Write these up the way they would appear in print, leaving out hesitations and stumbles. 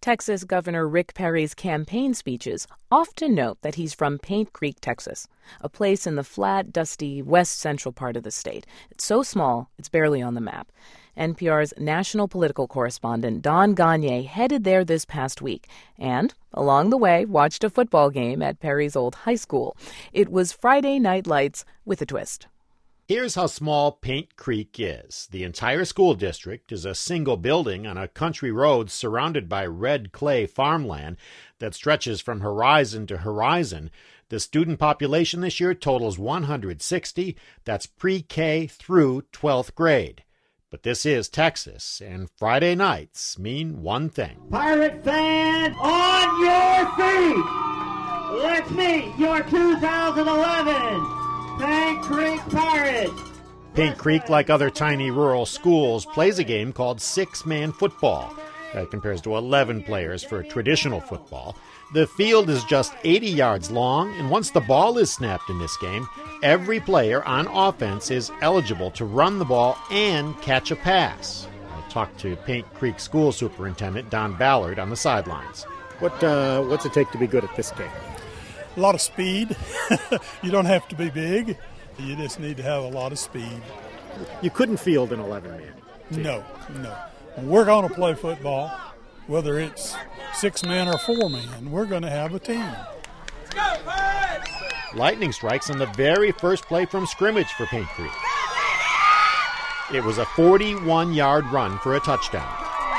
Texas Governor Rick Perry's campaign speeches often note that he's from Paint Creek, Texas, a place in the flat, dusty, west-central part of the state. It's so small, it's barely on the map. NPR's national political correspondent Don Gagné headed there this past week and, along the way, watched a football game at Perry's old high school. It was Friday Night Lights with a twist. Here's how small Paint Creek is. The entire school district is a single building on a country road surrounded by red clay farmland that stretches from horizon to horizon. The student population this year totals 160. That's pre-K through 12th grade. But this is Texas, and Friday nights mean one thing. Pirate fans, on your feet! Let's meet your 2011 Paint Creek Pirates. Paint Creek, like other tiny rural schools, plays a game called six-man football. That compares to 11 players for traditional football. The field is just 80 yards long, and once the ball is snapped in this game, every player on offense is eligible to run the ball and catch a pass. I talked to Paint Creek School Superintendent Don Ballard on the sidelines. What's it take to be good at this game? A lot of speed. You don't have to be big. You just need to have a lot of speed. You couldn't field an 11-man. No. We're going to play football, whether it's 6-man or 4-man. We're going to have a team. Let's go, Pirates! Lightning strikes on the very first play from scrimmage for Paint Creek. It was a 41-yard run for a touchdown.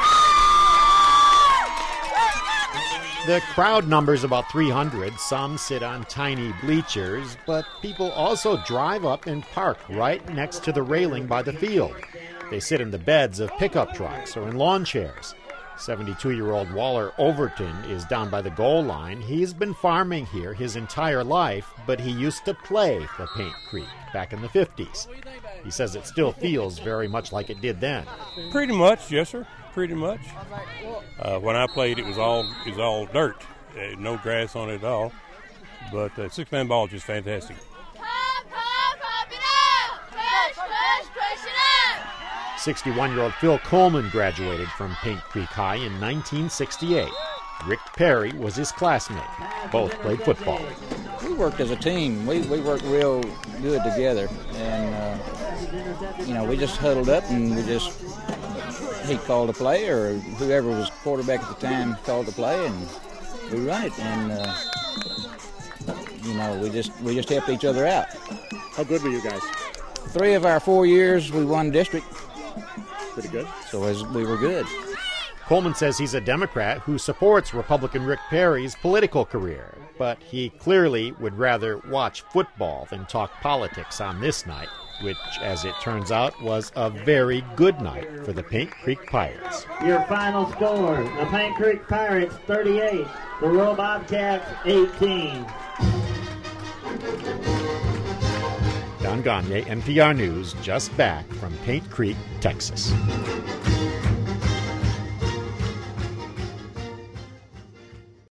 The crowd numbers about 300. Some sit on tiny bleachers, but people also drive up and park right next to the railing by the field. They sit in the beds of pickup trucks or in lawn chairs. 72-year-old Waller Overton is down by the goal line. He's been farming here his entire life, but he used to play for Paint Creek back in the 50s. He says it still feels very much like it did then. Pretty much, yes, sir. Pretty much. When I played, it was all dirt, no grass on it at all. But six-man ball is just fantastic. Pop it up! Push it up! 61-year-old Phil Coleman graduated from Paint Creek High in 1968. Rick Perry was his classmate. Both played football. We worked as a team. We worked real good together, and we just huddled up and he called a play, or whoever was quarterback at the time called the play, and we run it, and we just helped each other out. How good were you guys? 3 of our 4 years we won district. Pretty good. So we were good. Coleman says he's a Democrat who supports Republican Rick Perry's political career, but he clearly would rather watch football than talk politics on this night, which, as it turns out, was a very good night for the Paint Creek Pirates. Your final score, the Paint Creek Pirates 38, the Rural Bobcats 18. Don Gagné, NPR News, just back from Paint Creek, Texas.